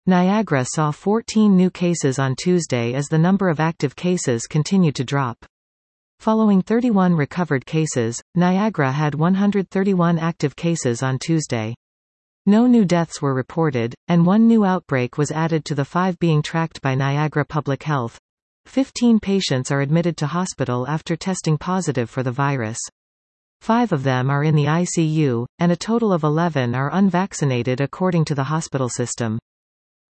Niagara saw 14 new cases on Tuesday as the number of active cases continued to drop. Following 31 recovered cases, Niagara had 131 active cases on Tuesday. No new deaths were reported, and one new outbreak was added to the 5 being tracked by Niagara Public Health. 15 patients are admitted to hospital after testing positive for the virus. 5 of them are in the ICU, and a total of 11 are unvaccinated according to the hospital system.